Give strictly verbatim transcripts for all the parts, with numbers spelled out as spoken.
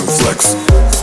флекс.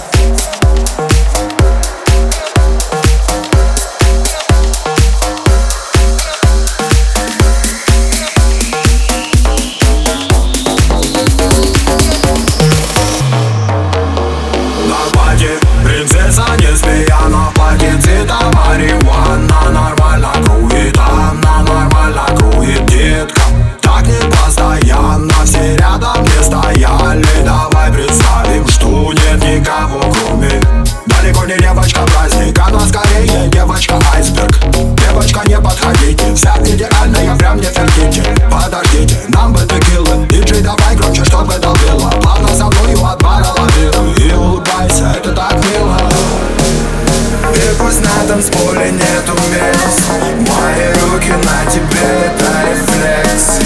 Принцесса не змея, на платье цвета марихуана. Нормально круит она, нормально круит детка. Так не постоянно, все рядом не стояли. Давай представим, что нет никого кроме. Далеко не девочка праздник, она скорее девочка айсберг. Девочка, не подходите, вся идеальная, прям не фертите. Подождите, нам бы текилы, диджей давай громче, чтобы долбило. Плавно со мною от бара лавируй и улыбайся, это так мило. И пусть на танцполе нету мест, мои руки на тебе, это рефлекс.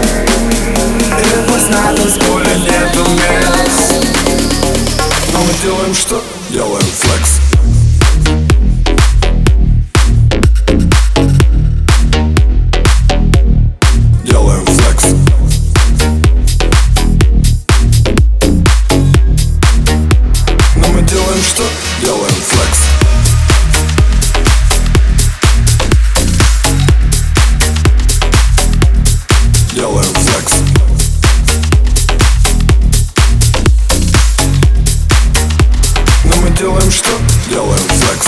И пусть на танцполе нету мест, но мы делаем что? Делаем флекс. Делаем флекс. Но мы делаем что? Делаем флекс. Делаем флекс. Но мы делаем что? Делаем флекс.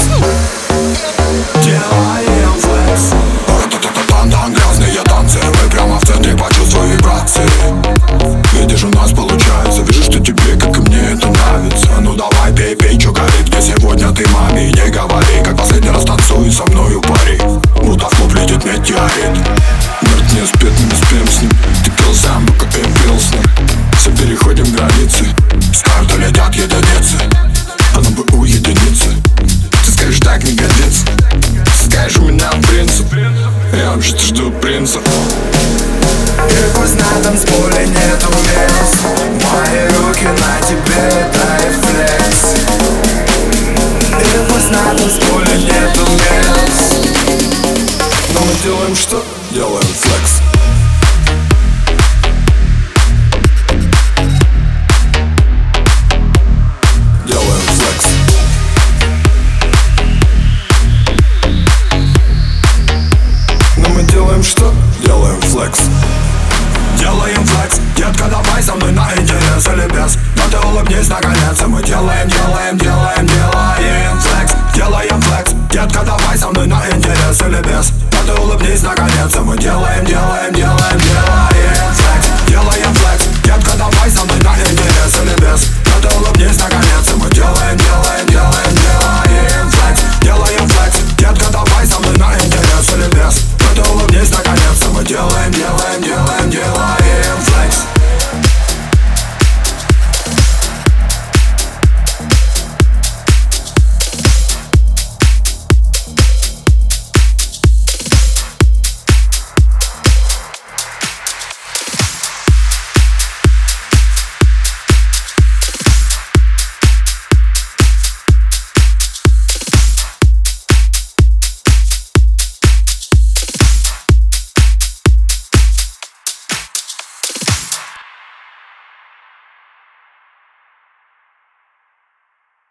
Делаем флекс. Тан-тан, грязные танцы, мы прямо в центре, почувствуй вибрации. Видишь, у нас получается, вижу, что тебе, как и мне, это нравится. Ну давай, пей, пей, чё горит, где сегодня ты маме не говори. Как последний раз танцуй со мною пари, будто в клуб летит метеорит. Мертв не спит, мы не спим с ним. Ты пил сам, пока я пил с ним. Все переходим границы, с карты летят единицы. Оно бы у единицы. Ты скажешь, так не годится. Ты скажешь, у меня принцип. Я вообще-то жду принца. И пусть на танцполе нету мест, мои руки на тебе, это рефлекс. И пусть на танцполе нету мест, но мы делаем что? Делаем флекс. Делаем флекс. Но мы делаем что? Делаем флекс. Делаем флекс. Детка, давай со мной на интерес или без. Но ты улыбнись наконец, и мы делаем, делаем, делаем, делаем флекс. Делаем флекс. Детка, давай со мной на интерес или без. Но ты улыбнись наконец, и мы делаем, делаем,